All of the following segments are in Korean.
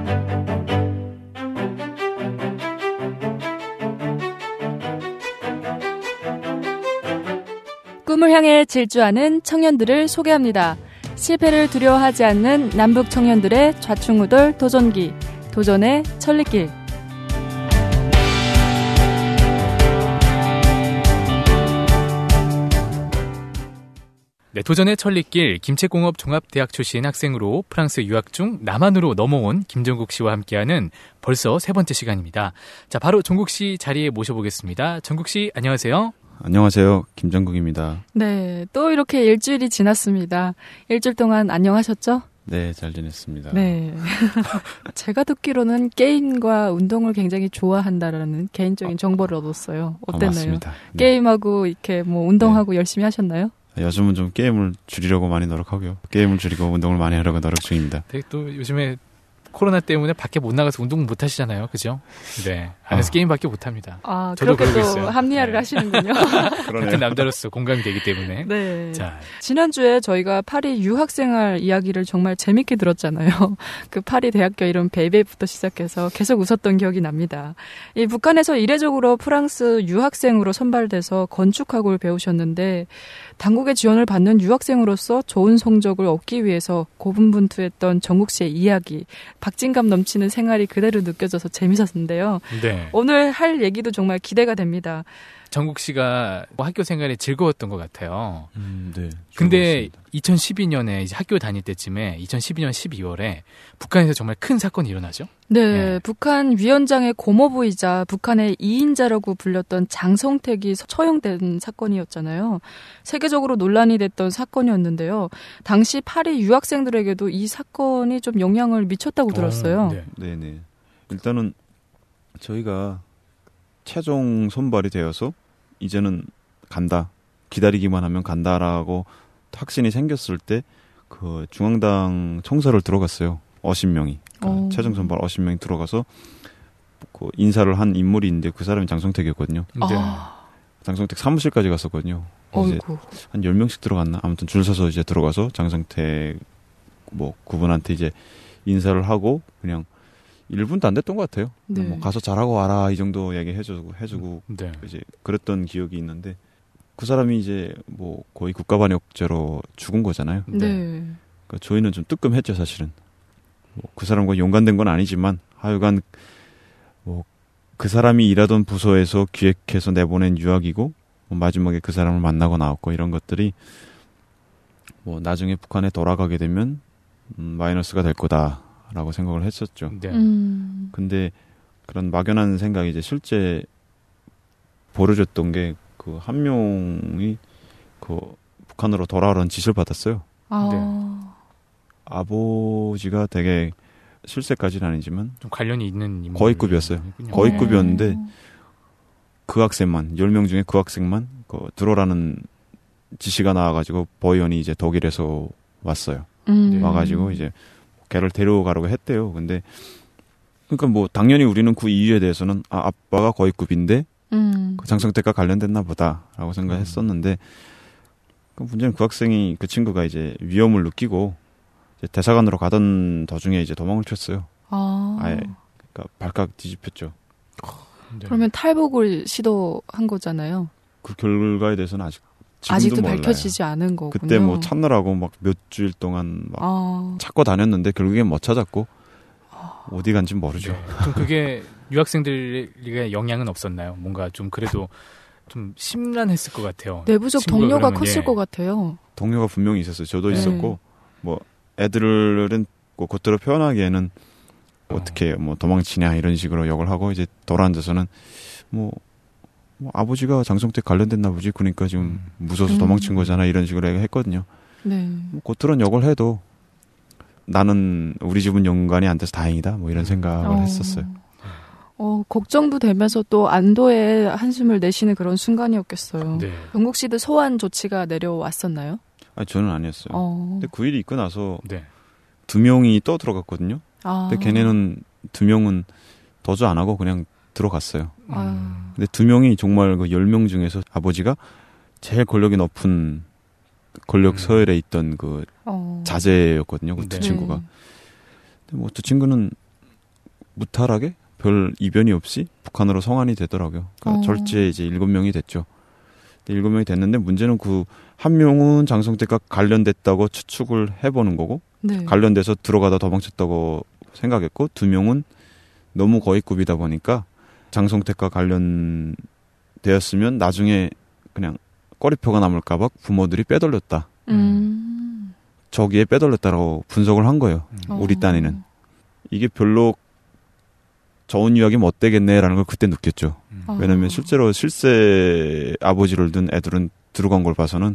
꿈을 향해 질주하는 청년들을 소개합니다. 실패를 두려워하지 않는 남북 청년들의 좌충우돌 도전기, 도전의 천리길. 네, 도전의 천리길, 김책공업 종합대학 출신 학생으로 프랑스 유학 중 남한으로 넘어온 김정국 씨와 함께하는 벌써 세 번째 시간입니다. 자, 바로 정국 씨 자리에 모셔보겠습니다. 정국 씨, 안녕하세요. 안녕하세요. 김정국입니다. 네, 또 이렇게 일주일이 지났습니다. 일주일 동안 안녕하셨죠? 네, 잘 지냈습니다. 네. 제가 듣기로는 게임과 운동을 굉장히 좋아한다라는 개인적인 정보를 얻었어요. 어땠나요? 맞습니다. 네. 게임하고 이렇게 뭐 운동하고 열심히 하셨나요? 요즘은 좀 게임을 줄이려고 많이 노력하고요. 게임을 줄이고 운동을 많이 하려고 노력 중입니다. 네, 또 요즘에 코로나 때문에 밖에 못 나가서 운동 못 하시잖아요. 그죠? 네. 안에서 게임밖에 못 합니다. 아, 저도 그렇게 또 있어요. 합리화를 네. 하시는군요. 같은 남자로서 공감이 되기 때문에. 네. 자, 지난주에 저희가 파리 유학생활 이야기를 정말 재밌게 들었잖아요. 그 파리 대학교 이름 베이베부터 시작해서 계속 웃었던 기억이 납니다. 이 북한에서 이례적으로 프랑스 유학생으로 선발돼서 건축학을 배우셨는데 당국의 지원을 받는 유학생으로서 좋은 성적을 얻기 위해서 고분분투했던 정국 씨의 이야기, 박진감 넘치는 생활이 그대로 느껴져서 재밌었는데요. 네. 오늘 할 얘기도 정말 기대가 됩니다. 정국 씨가 학교 생활이 즐거웠던 것 같아요. 네. 근데 2012년에 이제 학교 다닐 때쯤에 2012년 12월에 북한에서 정말 큰 사건이 일어나죠? 네, 북한 위원장의 고모부이자 북한의 2인자라고 불렸던 장성택이 처형된 사건이었잖아요. 세계적으로 논란이 됐던 사건이었는데요. 당시 파리 유학생들에게도 이 사건이 좀 영향을 미쳤다고 들었어요. 네. 일단은 저희가 최종 선발이 되어서 이제는 간다. 기다리기만 하면 간다라고 확신이 생겼을 때 그 중앙당 청사를 들어갔어요. 50명이. 그러니까 최종 선발 50명이 들어가서 그 인사를 한 인물이 있는데 그 사람이 장성택이었거든요. 네. 장성택 사무실까지 갔었거든요. 이제 한 10명씩 들어갔나? 아무튼 줄 서서 이제 들어가서 장성택 뭐 그분한테 이제 인사를 하고 그냥 1분도 안 됐던 것 같아요. 네. 뭐 가서 잘하고 와라 이 정도 얘기 해주고 네. 이제 그랬던 기억이 있는데 그 사람이 이제 뭐 거의 국가반역죄로 죽은 거잖아요. 네. 그러니까 저희는 좀 뜨끔했죠 사실은. 뭐 그 사람과 연관된 건 아니지만 하여간 뭐 그 사람이 일하던 부서에서 기획해서 내보낸 유학이고 뭐 마지막에 그 사람을 만나고 나왔고 이런 것들이 뭐 나중에 북한에 돌아가게 되면 마이너스가 될 거다라고 생각을 했었죠. 네. 근데 그런 막연한 생각이 이제 실제 벌어졌던 게 그 한 명이 그 북한으로 돌아오라는 지시를 받았어요. 아버지가 되게 실세까지는 아니지만 좀 관련이 있는 인물. 거위급이었어요. 거위급이었는데 그 학생만 10명 중에 그 학생만 그 들어오라는 지시가 나와가지고 보위원이 이제 독일에서 왔어요. 와가지고 이제 걔를 데려가려고 했대요. 근데 그러니까 뭐 당연히 우리는 그 이유에 대해서는 아빠가 거위급인데 그 장성택과 관련됐나 보다라고 생각했었는데 그 문제는 그 학생이 그 친구가 이제 위험을 느끼고 이제 대사관으로 가던 도중에 이제 도망을 쳤어요. 아예 그러니까 발칵 뒤집혔죠. 네. 그러면 탈북을 시도한 거잖아요. 그 결과에 대해서는 아직도 몰라요. 밝혀지지 않은 거군요. 그때 뭐 찾느라고 막 몇 주일 동안 막 찾고 다녔는데 결국엔 못 찾았고 어디 간지 모르죠. 네. 좀 그게 유학생들에게 영향은 없었나요? 뭔가 좀 그래도 좀 심란했을 것 같아요. 내부적 동료가 컸을 것 같아요. 동료가 분명히 있었어요. 저도 있었고 뭐 애들은 겉으로 표현하기에는 어떻게 뭐 도망치냐 이런 식으로 욕을 하고 이제 돌아앉아서는 뭐 아버지가 장성택 관련됐나 보지. 그러니까 지금 무서워서 도망친 거잖아 이런 식으로 했거든요. 네. 뭐 겉으로는 욕을 해도 나는 우리 집은 연관이 안 돼서 다행이다. 뭐 이런 생각을 했었어요. 걱정도 되면서 또 안도의 한숨을 내쉬는 그런 순간이었겠어요. 네. 정국 씨도 소환 조치가 내려왔었나요? 아니 저는 아니었어요. 근데 그 일이 있고 나서 네. 2명이 또 들어갔거든요. 근데 걔네는 2명은 도주 안 하고 그냥 들어갔어요. 근데 2명이 정말 그 10명 중에서 아버지가 제일 권력이 높은 권력 서열에 있던 그 자제였거든요. 그 두 친구가. 근데 뭐 두 친구는 무탈하게 별 이변이 없이 북한으로 성안이 되더라고요. 그러니까 절제 이제 7명이 됐죠. 7명이 됐는데 문제는 그 한 명은 장성택과 관련됐다고 추측을 해보는 거고 네. 관련돼서 들어가다 도망쳤다고 생각했고 2명은 너무 거위급이다 보니까 장성택과 관련되었으면 나중에 그냥 꺼리표가 남을까봐 부모들이 빼돌렸다. 저기에 빼돌렸다라고 분석을 한 거예요. 우리 딴에는. 이게 별로 좋은 유학이 못 되겠네라는 걸 그때 느꼈죠. 왜냐면 실제로 실세 아버지를 둔 애들은 들어간 걸 봐서는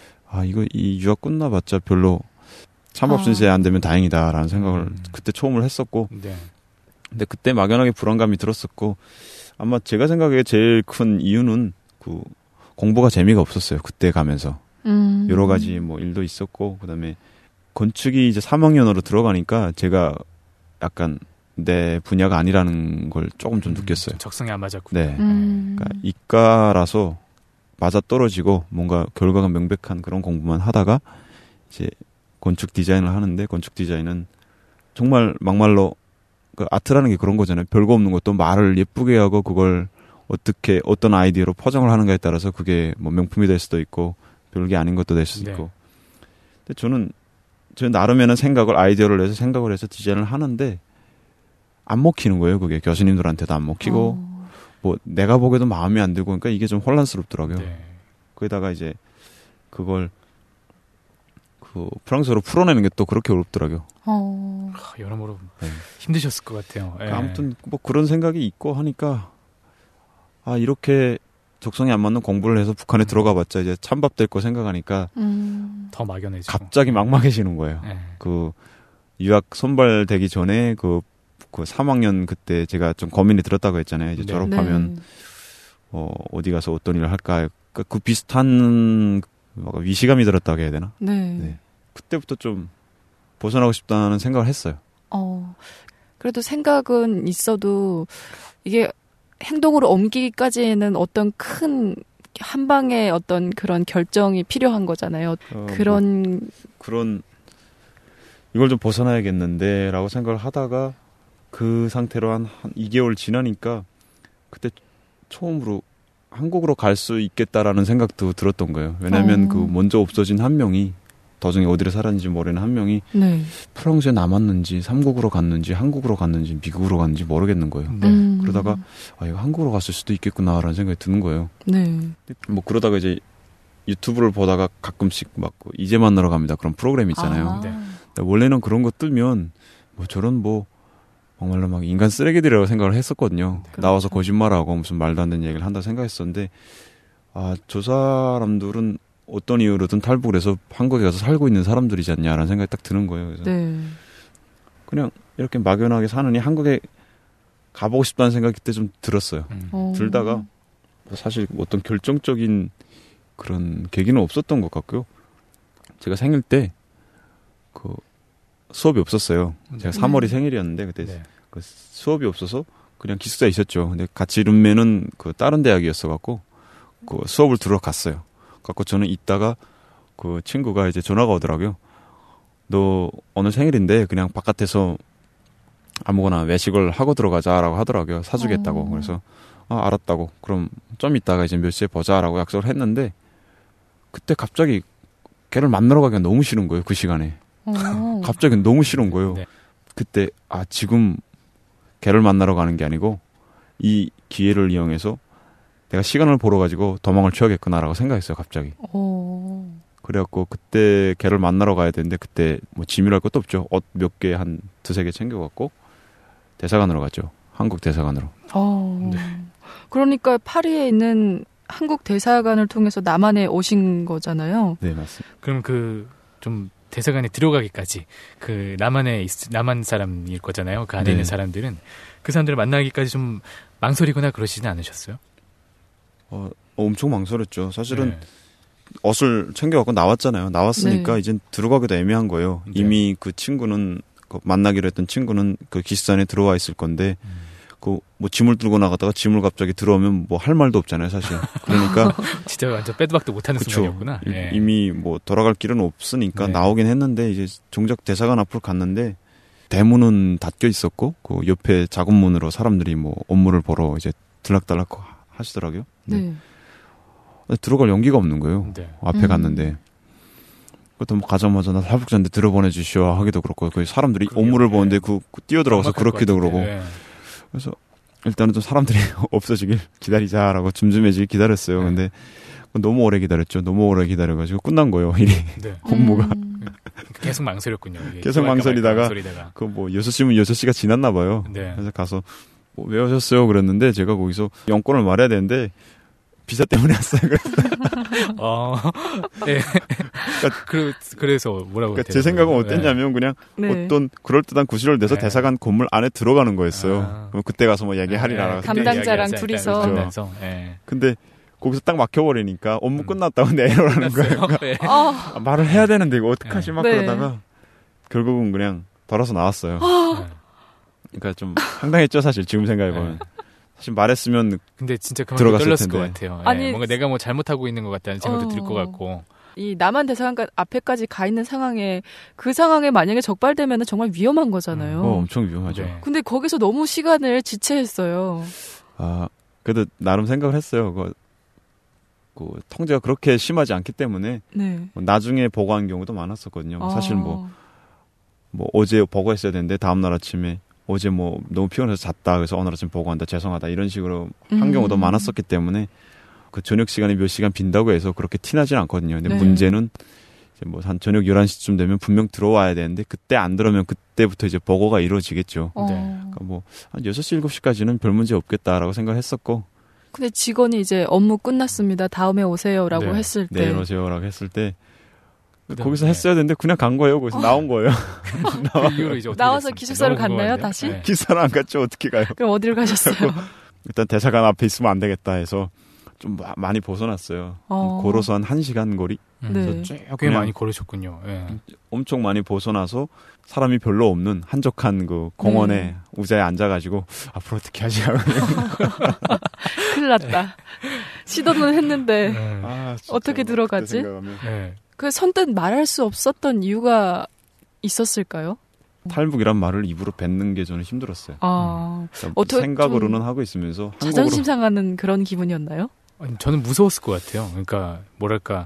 이 유학 끝나봤자 별로 찬밥 신세 안 되면 다행이다라는 생각을 그때 처음을 했었고 네. 근데 그때 막연하게 불안감이 들었었고 아마 제가 생각에 제일 큰 이유는 그 공부가 재미가 없었어요. 그때 가면서 여러 가지 뭐 일도 있었고 그다음에 건축이 이제 3학년으로 들어가니까 제가 약간 내 분야가 아니라는 걸 조금 좀 느꼈어요. 적성에 안 맞았군요. 네. 그러니까 이과라서 맞아 떨어지고 뭔가 결과가 명백한 그런 공부만 하다가 이제 건축 디자인을 하는데 건축 디자인은 정말 막말로 그 아트라는 게 그런 거잖아요. 별거 없는 것도 말을 예쁘게 하고 그걸 어떻게 어떤 아이디어로 포장을 하는가에 따라서 그게 뭐 명품이 될 수도 있고 별게 아닌 것도 될 수도 있고. 근데 저는 나름에는 아이디어를 내서 생각을 해서 디자인을 하는데 안 먹히는 거예요. 그게 교수님들한테도 안 먹히고 뭐 내가 보기에도 마음에 안 들고 그러니까 이게 좀 혼란스럽더라고요. 네. 거기다가 이제 그걸 그 프랑스어로 풀어내는 게 또 그렇게 어렵더라고요. 여러모로 힘드셨을 것 같아요. 그러니까 아무튼 뭐 그런 생각이 있고 하니까 이렇게 적성에 안 맞는 공부를 해서 북한에 들어가봤자 이제 찬밥 될 거 생각하니까 더 막연해지고 갑자기 막막해지는 거예요. 그 유학 선발되기 전에 그 3학년 그때 제가 좀 고민이 들었다고 했잖아요. 이제 졸업하면 어디 가서 어떤 일을 할까. 그 비슷한 위시감이 들었다고 해야 되나? 네. 그때부터 좀 벗어나고 싶다는 생각을 했어요. 그래도 생각은 있어도 이게 행동으로 옮기기까지는 어떤 큰 한 방의 어떤 그런 결정이 필요한 거잖아요. 그런 이걸 좀 벗어나야겠는데라고 생각을 하다가 그 상태로 한 2개월 지나니까 그때 처음으로 한국으로 갈 수 있겠다라는 생각도 들었던 거예요. 왜냐하면 그 먼저 없어진 한 명이 도중에 어디를 살았는지 모르는 한 명이 프랑스에 남았는지 삼국으로 갔는지 한국으로 갔는지 미국으로 갔는지 모르겠는 거예요. 그러다가 이거 한국으로 갔을 수도 있겠구나라는 생각이 드는 거예요. 뭐 그러다가 이제 유튜브를 보다가 가끔씩 막 이제 만나러 갑니다. 그런 프로그램 있잖아요. 원래는 그런 거 뜨면 뭐 저런 뭐 정말로 막 인간 쓰레기들이라고 생각을 했었거든요. 그렇죠. 나와서 거짓말하고 무슨 말도 안 되는 얘기를 한다 생각했었는데 저 사람들은 어떤 이유로든 탈북을 해서 한국에 가서 살고 있는 사람들이지 않냐라는 생각이 딱 드는 거예요. 그래서 그냥 이렇게 막연하게 사느니 한국에 가보고 싶다는 생각이 그때 좀 들었어요. 들다가 사실 어떤 결정적인 그런 계기는 없었던 것 같고요. 제가 생일 때 그 수업이 없었어요. 제가 3월이 생일이었는데 그때 그 수업이 없어서 그냥 기숙사에 있었죠. 근데 같이 룸메는 그 다른 대학이었어 갖고 그 수업을 들어 갔어요. 갖고 저는 있다가 그 친구가 이제 전화가 오더라고요. 너 오늘 생일인데 그냥 바깥에서 아무거나 외식을 하고 들어가자라고 하더라고요. 사주겠다고. 그래서 알았다고. 그럼 좀 이따가 이제 몇 시에 보자라고 약속을 했는데 그때 갑자기 걔를 만나러 가기가 너무 싫은 거예요. 그 시간에. 갑자기 너무 싫은 거예요. 그때 지금 걔를 만나러 가는 게 아니고 이 기회를 이용해서 내가 시간을 벌어가지고 도망을 쳐야겠구나라고 생각했어요. 갑자기. 그래갖고 그때 걔를 만나러 가야 되는데 그때 뭐 짐이랄 것도 없죠. 옷 몇 개 한 2-3개 챙겨갖고 대사관으로 갔죠. 한국 대사관으로. 그러니까 파리에 있는 한국 대사관을 통해서 남한에 오신 거잖아요. 네, 맞습니다. 그럼 좀 대사관에 들어가기까지 그 남한 사람일 거잖아요. 그 안에 있는 사람들은 그 사람들을 만나기까지 좀 망설이거나 그러시진 않으셨어요? 엄청 망설였죠. 사실은 옷을 챙겨갖고 나왔잖아요. 나왔으니까 이제 들어가기도 애매한 거예요. 이미 그 친구는 만나기로 했던 친구는 그 기숙사에 들어와 있을 건데 그 뭐 짐을 들고 나갔다가 짐을 갑자기 들어오면 뭐 할 말도 없잖아요, 사실. 그러니까 진짜 완전 빼도 박도 못하는 순간이었구나. 이미 뭐 돌아갈 길은 없으니까 나오긴 했는데 이제 정작 대사관 앞으로 갔는데 대문은 닫혀 있었고 그 옆에 작은 문으로 사람들이 뭐 업무를 보러 이제 들락달락 하시더라고요. 네. 들어갈 용기가 없는 거예요. 네. 앞에 갔는데. 그것도 뭐 가자마자 나 탈북자인데 들어보내 주시오 하기도 그렇고 그 사람들이 업무를 보는데 그 뛰어들어가서 그렇기도 그러고. 네. 그래서 일단은 좀 사람들이 없어지길 기다리자라고 줌줌해지길 기다렸어요. 네. 근데 너무 오래 기다렸죠. 너무 오래 기다려가지고 끝난 거예요. 일이. 네. 업무가. 계속 망설였군요. 계속 망설이다가 그 뭐 6시면 6시가 지났나 봐요. 네. 그래서 가서 뭐 왜 오셨어요? 그랬는데 제가 거기서 영권을 말해야 되는데 비자 때문에 왔어요. 네. 그래서 뭐라고? 그러니까 제 생각은 어땠냐면 그냥 어떤 그럴듯한 구실을 내서 대사관 건물 안에 들어가는 거였어요. 그럼 그때 가서 뭐 얘기하리라. 담당자랑 둘이서. 그렇죠. 근데 거기서 딱 막혀버리니까 업무 끝났다고 내려라는 거예요. 그러니까 말을 해야 되는데 이거 어떡하지 막 그러다가 결국은 그냥 돌아서 나왔어요. 그러니까 좀 황당했죠 사실 지금 생각해보면. 사실 말했으면 근데 진짜 그만 떨렸을 것 같아요. 아니, 뭔가 내가 뭐 잘못하고 있는 것 같다는 생각도 들 것 같고. 이 남한 대사관 앞에까지 가 있는 상황에 그 상황에 만약에 적발되면 정말 위험한 거잖아요. 엄청 위험하죠. 네. 근데 거기서 너무 시간을 지체했어요. 그래도 나름 생각을 했어요. 그 통제가 그렇게 심하지 않기 때문에 나중에 보고한 경우도 많았었거든요. 사실 뭐 어제 보고했어야 되는데 다음날 아침에 어제 뭐 너무 피곤해서 잤다. 그래서 오늘 아침 보고한다. 죄송하다. 이런 식으로 한 경우도 많았었기 때문에 그 저녁 시간에 몇 시간 빈다고 해서 그렇게 티나진 않거든요. 근데 문제는 이제 뭐 한 저녁 11시쯤 되면 분명 들어와야 되는데 그때 안 들어오면 그때부터 이제 보고가 이루어지겠죠. 그러니까 뭐 한 6시, 7시까지는 별 문제 없겠다라고 생각했었고. 근데 직원이 이제 업무 끝났습니다. 다음에 오세요라고 했을 때. 내일 오세요라고 했을 때. 거기서 했어야 되는데 그냥 간 거예요. 거기서 나온 거예요. 나와서 기숙사로 갔나요? 다시? 기숙사로 안 갔죠. 어떻게 가요? 그럼 어디로 가셨어요? 일단 대사관 앞에 있으면 안 되겠다 해서 좀 많이 벗어났어요. 걸어서 한 1시간 거리? 꽤 많이 걸으셨군요. 네. 엄청 많이 벗어나서 사람이 별로 없는 한적한 그 공원에 의자에 앉아가지고 앞으로 어떻게 하지? 큰일 났다. 시도는 했는데 어떻게 들어가지? 그 선뜻 말할 수 없었던 이유가 있었을까요? 탈북이란 말을 입으로 뱉는 게 저는 힘들었어요. 생각으로는 하고 있으면서 자존심 상하는 그런 기분이었나요? 아니, 저는 무서웠을 것 같아요. 그러니까 뭐랄까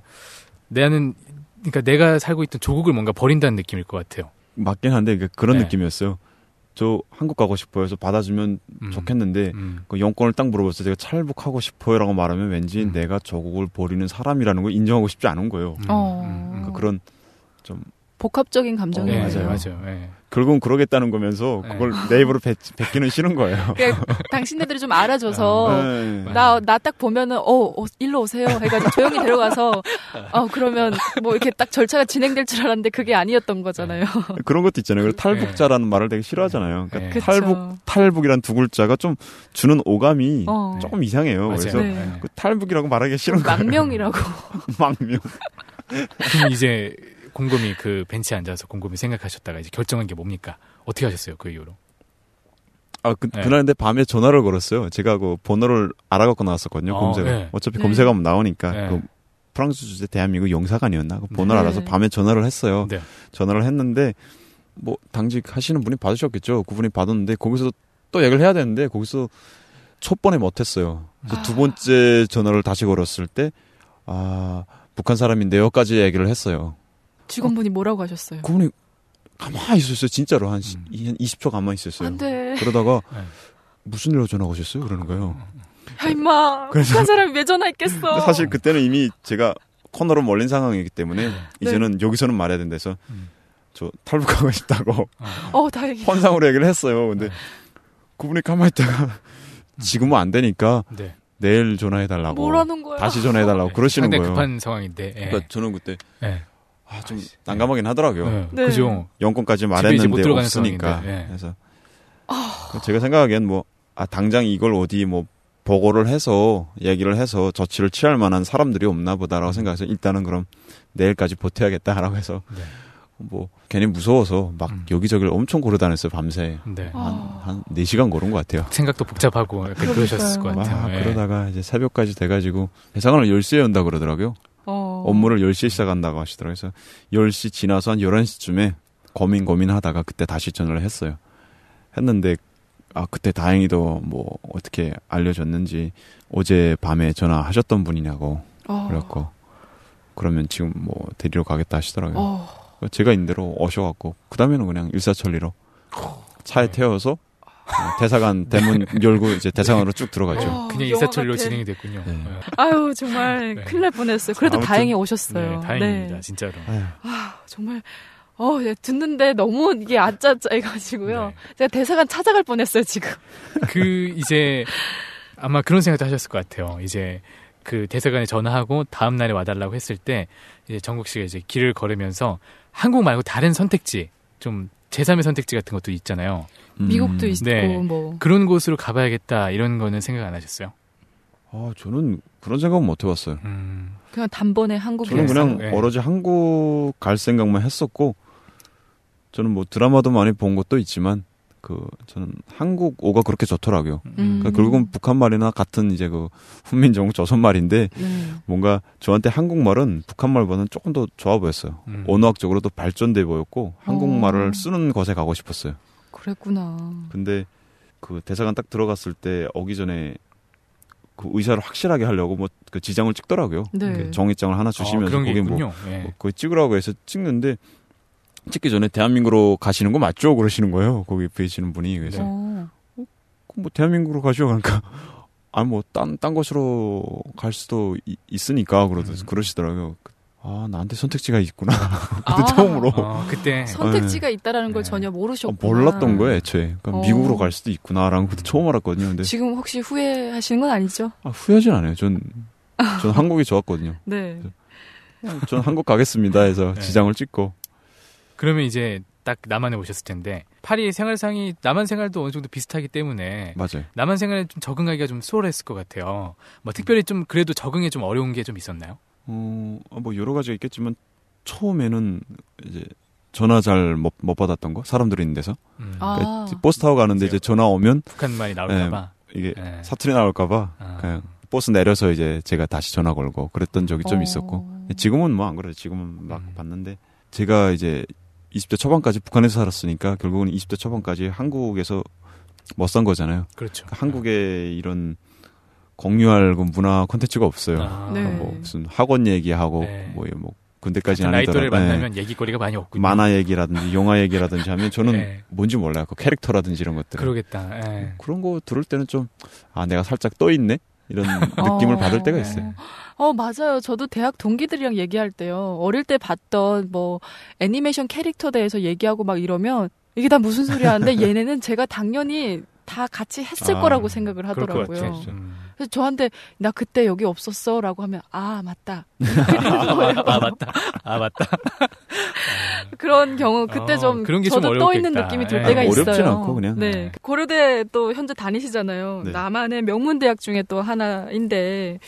그러니까 내가 살고 있던 조국을 뭔가 버린다는 느낌일 것 같아요. 맞긴 한데 그런 느낌이었어요. 저 한국 가고 싶어요. 그래서 받아주면 좋겠는데 그 영권을 딱 물어봤어요. 제가 탈북하고 싶어요라고 말하면 왠지 내가 조국을 버리는 사람이라는 걸 인정하고 싶지 않은 거예요. 그러니까 그런 좀 복합적인 감정이에요. 맞아요. 네. 결국은 그러겠다는 거면서 그걸 내 입으로 뱉기는 싫은 거예요. 그러니까 당신네들이 좀 알아줘서 나 딱 보면은 일로 오세요 해가지고 조용히 데려가서 그러면 뭐 이렇게 딱 절차가 진행될 줄 알았는데 그게 아니었던 거잖아요. 그런 것도 있잖아요. 탈북자라는 말을 되게 싫어하잖아요. 그러니까 탈북이란 두 글자가 좀 주는 오감이 조금 이상해요. 맞아요. 그래서 그 탈북이라고 말하기 싫은 거예요. 망명이라고. 망명. 그럼 이제 곰곰이 그 벤치에 앉아서 곰곰이 생각하셨다가 이제 결정한 게 뭡니까? 어떻게 하셨어요? 그 이후로? 그날 근데 밤에 전화를 걸었어요. 제가 그 번호를 알아갖고 나왔었거든요. 검색. 어차피 검색하면 나오니까. 그 프랑스 주재 대한민국 영사관이었나? 그 번호를 알아서 밤에 전화를 했어요. 전화를 했는데 뭐 당직 하시는 분이 받으셨겠죠. 그분이 받았는데 거기서 또 얘기를 해야 되는데 거기서 첫 번에 못했어요. 그래서 두 번째 전화를 다시 걸었을 때 북한 사람인데요까지 얘기를 했어요. 직원분이 뭐라고 하셨어요? 그분이 가만히 있었어요. 진짜로 한 20초 가만히 있었어요. 안 돼. 그러다가 무슨 일로 전화 오셨어요? 그러는 거예요. 야 임마. 북한 사람이 왜 전화했겠어. 사실 그때는 이미 제가 코너로 몰린 상황이기 때문에 이제는 여기서는 말해야 된다 해서 저 탈북하고 싶다고 다행이다. 환상으로 얘기를 했어요. 근데 그분이 가만히 있다가 지금은 안 되니까 내일 전화해달라고. 뭐라는 거야? 다시 전화해달라고 그러시는 거예요. 급한 상황인데. 그러니까 저는 그때 좀 난감하긴 하더라고요. 그죠. 영권까지 말했는데 없으니까. 그래서 제가 생각하기엔 뭐 당장 이걸 어디 뭐 보고를 해서 얘기를 해서 조치를 취할 만한 사람들이 없나 보다라고 생각해서 일단은 그럼 내일까지 버텨야겠다라고 해서 뭐 괜히 무서워서 막 여기저기를 엄청 걸어다녔어요. 밤새. 한 4시간 걸은 것 같아요. 생각도 복잡하고 그러셨을 것 같아요. 그러다가 이제 새벽까지 돼가지고 대사관을 10시에 연다 그러더라고요. 업무를 10시에 시작한다고 하시더라고요. 그래서 10시 지나서 한 11시쯤에 고민하다가 그때 다시 전화를 했어요. 했는데 그때 다행히도 뭐 어떻게 알려줬는지 어제 밤에 전화하셨던 분이냐고 그랬고 그러면 지금 뭐 데리러 가겠다 하시더라고요. 제가 인대로 오셔갖고 그 다음에는 그냥 일사천리로 차에 태워서 대사관 대문 열고 이제 대사관으로 쭉 들어가죠. 그냥 일사천리로 진행이 됐군요. 네. 아유 정말 큰일 날 뻔했어요. 그래도 다행히 오셨어요. 네, 다행입니다. 진짜로. 정말 듣는데 너무 이게 아짜짜해가지고요. 제가 대사관 찾아갈 뻔했어요 지금. 이제 아마 그런 생각도 하셨을 것 같아요. 이제 그 대사관에 전화하고 다음 날에 와달라고 했을 때 이제 정국 씨가 이제 길을 걸으면서 한국 말고 다른 선택지, 좀 제3의 선택지 같은 것도 있잖아요. 미국도 있고 네. 뭐 그런 곳으로 가봐야겠다 이런 거는 생각 안 하셨어요? 저는 그런 생각은 못 해봤어요. 그냥 단번에 한국에 저는 그냥 오로지 한국 갈 생각만 했었고 저는 뭐 드라마도 많이 본 것도 있지만 저는 한국어가 그렇게 좋더라고요. 그러니까 결국은 북한 말이나 같은 이제 훈민정음 조선 말인데 뭔가 저한테 한국말은 북한 말보다는 조금 더 좋아 보였어요. 언어학적으로도 발전돼 보였고 한국말을 쓰는 곳에 가고 싶었어요. 그랬구나. 근데 그 대사관 딱 들어갔을 때 오기 전에 그 의사를 확실하게 하려고 뭐 그 지장을 찍더라고요. 네. 그 종이장을 하나 주시면서 그런 게 거기 있군요. 그거 찍으라고 해서 찍는데 찍기 전에 대한민국으로 가시는 거 맞죠? 그러시는 거예요. 거기 계시는 분이. 그래서 뭐 대한민국으로 가시오 그러니까 뭐 딴 곳으로 갈 수도 있으니까 그러시더라고요. 나한테 선택지가 있구나. 그때 처음으로. 그때 선택지가 있다라는 걸 전혀 모르셨구나. 몰랐던 거예요, 애초에. 그러니까 미국으로 갈 수도 있구나라는 것도 처음 알았거든요. 근데 지금 혹시 후회하시는 건 아니죠? 후회하진 않아요. 전 한국이 좋았거든요. 네. 전 한국 가겠습니다 해서 지장을 찍고. 그러면 이제 딱 남한에 오셨을 텐데 파리 생활상이 남한 생활도 어느 정도 비슷하기 때문에 맞아요. 남한 생활에 좀 적응하기가 좀 수월했을 것 같아요. 뭐 특별히 좀 그래도 적응에 좀 어려운 게 좀 있었나요? 뭐 여러 가지가 있겠지만 처음에는 이제 전화 잘 못 받았던 거 사람들이 있는 데서 그러니까 버스 타고 가는데 이제 전화 오면 북한말이 나올까봐 이게 사투리 나올까봐 그냥 버스 내려서 이제 제가 다시 전화 걸고 그랬던 적이 좀 있었고 지금은 뭐 안 그래요. 지금은 막 받는데 제가 이제 20대 초반까지 북한에서 살았으니까 결국은 20대 초반까지 한국에서 못 산 거잖아요. 그렇죠. 그러니까 한국에 이런 공유할 문화 콘텐츠가 없어요. 뭐 무슨 학원 얘기하고 뭐 군대까지는 나이또를 아니더라도 만나면 얘기거리가 많이 없군요. 만화 얘기라든지 영화 얘기라든지 하면 저는 뭔지 몰라요. 그 캐릭터라든지 이런 것들. 그러겠다. 그런 거 들을 때는 좀 내가 살짝 떠 있네 이런 느낌을 받을 때가 있어요. 맞아요. 저도 대학 동기들이랑 얘기할 때요. 어릴 때 봤던 뭐 애니메이션 캐릭터 대해서 얘기하고 막 이러면 이게 다 무슨 소리 하는데 얘네는 제가 당연히 다 같이 했을 거라고 생각을 하더라고요. 그래서 저한테 나 그때 여기 없었어라고 하면 맞다. 맞다. 그런 경우 그때 좀 그런 게 저도 좀 떠 있는 느낌이 들 때가 있어요. 어렵진 않고 그냥. 네. 고려대 또 현재 다니시잖아요. 네. 남한의 명문 대학 중에 또 하나인데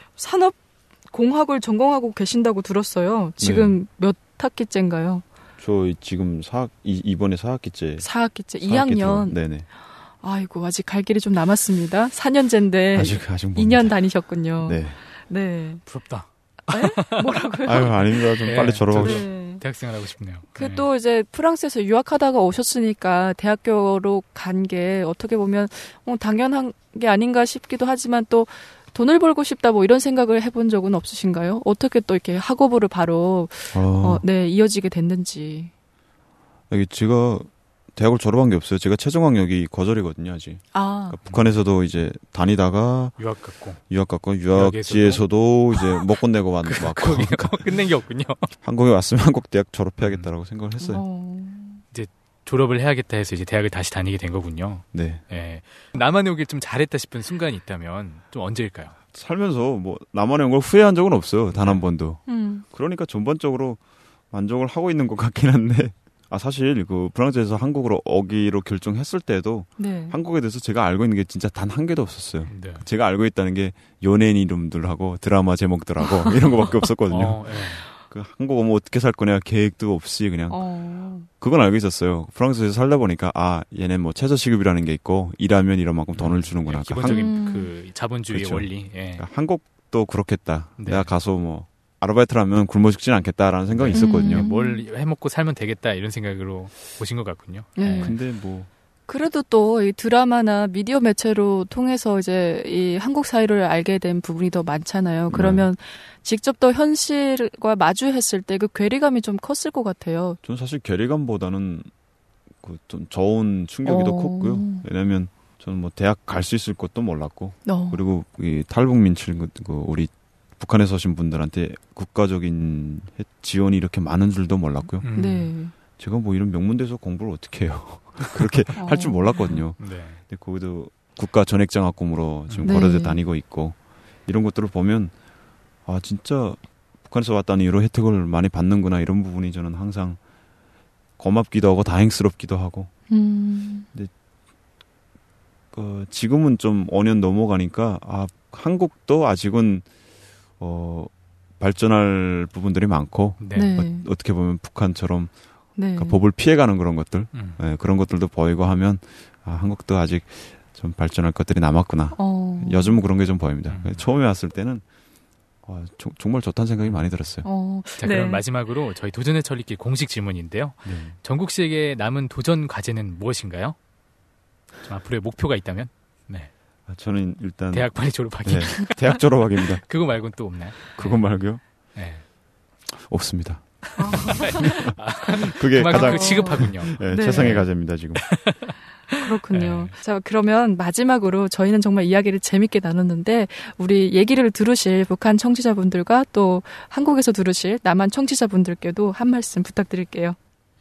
산업공학을 전공하고 계신다고 들었어요. 지금 몇 학기째인가요? 저 지금 이번에 4학기째. 4학기째. 2학년. 네네. 아이고 아직 갈 길이 좀 남았습니다. 4년제인데 아직 2년 다니셨군요. 네. 네. 부럽다. 네? 뭐라고요? 아닙니다. 좀 빨리 졸업하고 싶어요. 네. 대학생활 하고 싶네요. 또 이제 프랑스에서 유학하다가 오셨으니까 대학교로 간 게 어떻게 보면 당연한 게 아닌가 싶기도 하지만 또 돈을 벌고 싶다 뭐 이런 생각을 해본 적은 없으신가요? 어떻게 또 이렇게 학업으로 바로 이어지게 됐는지. 제가 대학을 졸업한 게 없어요. 제가 최종학력이 고졸이거든요, 아직. 그러니까 북한에서도 이제 다니다가 유학 갔고 유학지에서도 이제 못 끝내고 왔고 그러니까 끝낸 게 없군요. 한국에 왔으면 한국 대학 졸업해야겠다라고 생각을 했어요. 이제 졸업을 해야겠다 해서 이제 대학을 다시 다니게 된 거군요. 네. 남한에 오길 좀 잘했다 싶은 순간이 있다면 좀 언제일까요? 살면서 뭐 남한에 온 걸 후회한 적은 없어요. 단 한 번도. 그러니까 전반적으로 만족을 하고 있는 것 같긴 한데 사실 그 프랑스에서 한국으로 오기로 결정했을 때도 한국에 대해서 제가 알고 있는 게 진짜 단 한 개도 없었어요. 네. 제가 알고 있다는 게 연예인 이름들하고 드라마 제목들하고 이런 거밖에 없었거든요. 그 한국 오면 어떻게 살 거냐 계획도 없이 그냥 그건 알고 있었어요. 프랑스에서 살다 보니까 얘네 뭐 최저시급이라는 게 있고 일하면 이만큼 돈을 주는구나. 기본적인 그 자본주의의 그렇죠. 원리. 그러니까 한국도 그렇겠다. 내가 가서 뭐 아르바이트를 하면 굶어 죽지는 않겠다라는 생각이 있었거든요. 뭘 해먹고 살면 되겠다 이런 생각으로 보신 것 같군요. 네. 근데 뭐 그래도 또 이 드라마나 미디어 매체로 통해서 이제 이 한국 사회를 알게 된 부분이 더 많잖아요. 그러면 직접 또 현실과 마주했을 때 그 괴리감이 좀 컸을 것 같아요. 저는 사실 괴리감보다는 그 좀 저온 충격이 더 컸고요. 왜냐면 저는 뭐 대학 갈 수 있을 것도 몰랐고, 그리고 이 탈북민층 우리 북한에서 오신 분들한테 국가적인 지원이 이렇게 많은 줄도 몰랐고요. 네. 제가 뭐 이런 명문대에서 공부를 어떻게 해요? 그렇게 할 줄 몰랐거든요. 네. 근데 거기도 국가 전액장학금으로 지금 네. 거래돼 다니고 있고, 이런 것들을 보면 아 진짜 북한에서 왔다는 이런 혜택을 많이 받는구나, 이런 부분이 저는 항상 고맙기도 하고 다행스럽기도 하고. 근데 지금은 좀 5년 넘어가니까 아 한국도 아직은 발전할 부분들이 많고, 네. 어떻게 보면 북한처럼 네. 그러니까 법을 피해가는 그런 것들, 그런 것들도 보이고 하면 아, 한국도 아직 좀 발전할 것들이 남았구나. 요즘은 그런 게 좀 보입니다. 처음에 왔을 때는 정말 좋다는 생각이 많이 들었어요. 자, 그럼 마지막으로 저희 도전의 천리길 공식 질문인데요. 정국 씨에게 남은 도전 과제는 무엇인가요? 좀 앞으로의 목표가 있다면? 네. 저는 일단 대학 빨리 졸업하기. 네, 대학 졸업하기입니다. 그거 말고는 또 없나요? 그거 말고요? 네. 없습니다. 그게 가장 시급하군요. 네, 최상의 과제입니다, 지금. 그렇군요. 자, 그러면 마지막으로 저희는 정말 이야기를 재밌게 나눴는데 우리 얘기를 들으실 북한 청취자분들과 또 한국에서 들으실 남한 청취자분들께도 한 말씀 부탁드릴게요.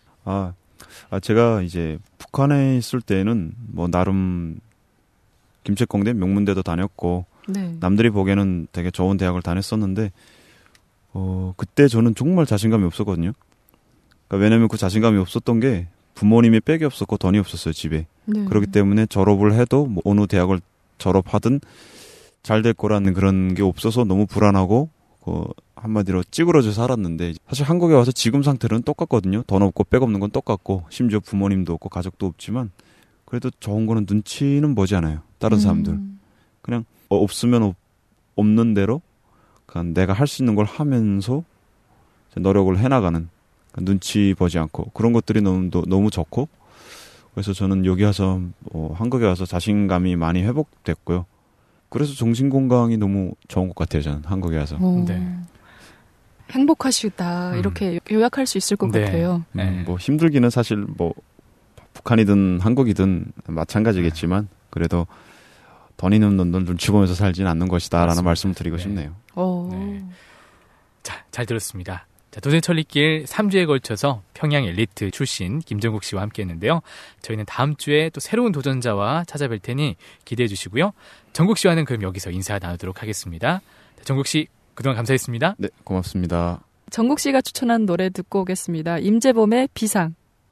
제가 이제 북한에 있을 때는 뭐 나름 김책공대 명문대도 다녔고, 네. 남들이 보기에는 되게 좋은 대학을 다녔었는데 그때 저는 정말 자신감이 없었거든요. 그러니까 왜냐면 그 자신감이 없었던 게 부모님이 백이 없었고 돈이 없었어요, 집에. 네. 그렇기 때문에 졸업을 해도 뭐 어느 대학을 졸업하든 잘 될 거라는 그런 게 없어서 너무 불안하고 한마디로 찌그러져 살았는데, 사실 한국에 와서 지금 상태는 똑같거든요. 돈 없고 백 없는 건 똑같고, 심지어 부모님도 없고 가족도 없지만 그래도 좋은 거는 눈치는 보지 않아요, 다른 사람들. 그냥 없으면 없는 대로 그냥 내가 할 수 있는 걸 하면서 노력을 해나가는, 눈치 보지 않고, 그런 것들이 너무 좋고, 그래서 저는 여기 와서 한국에 와서 자신감이 많이 회복됐고요. 그래서 정신건강이 너무 좋은 것 같아요, 저는 한국에 와서. 네. 행복하시다 이렇게 요약할 수 있을 것 같아요. 뭐 힘들기는 사실 뭐 북한이든 한국이든 마찬가지겠지만 그래도 돈 있는 놈들 눈치 보면서 살지는 않는 것이다라는 말씀을 드리고 싶네요. 자, 잘 들었습니다. 자, 도전 천리길 3주에 걸쳐서 평양 엘리트 출신 김정국 씨와 함께 했는데요. 저희는 다음 주에 또 새로운 도전자와 찾아뵐 테니 기대해 주시고요. 정국 씨와는 그럼 여기서 인사 나누도록 하겠습니다. 자, 정국 씨, 그동안 감사했습니다. 네, 고맙습니다. 정국 씨가 추천한 노래 듣고 오겠습니다. 임재범의 비상.